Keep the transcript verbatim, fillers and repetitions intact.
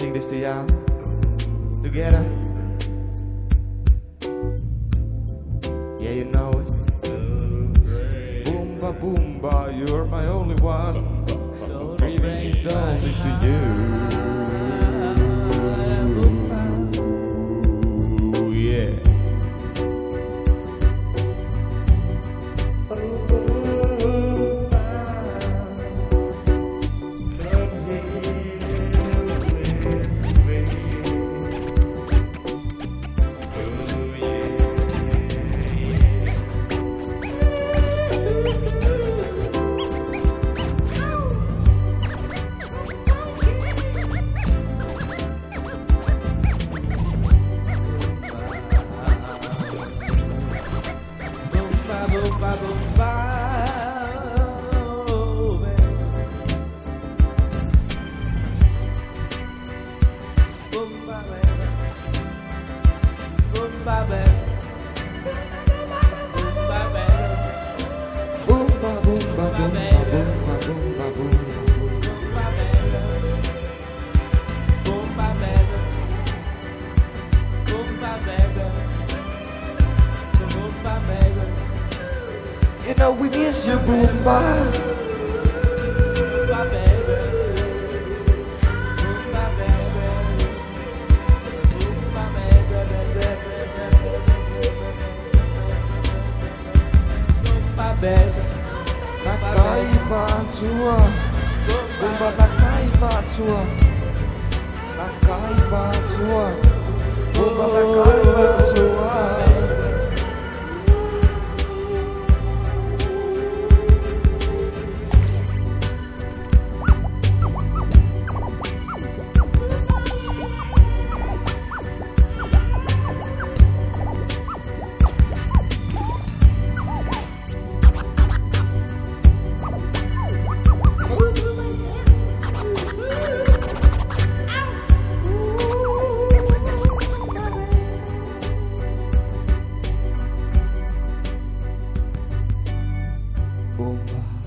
sing this to y'all together. Yeah, you know it. Boomba boomba, you're my only one. Breathing it only to you. Yeah. You know we miss you, Boomba. Boomba, baby. Boomba, baby. Boomba, baby. Boomba, baby. Nakaiba sua. Boomba, nakaiba sua. Nakaiba sua. Boomba, nakaiba sua. Boomba.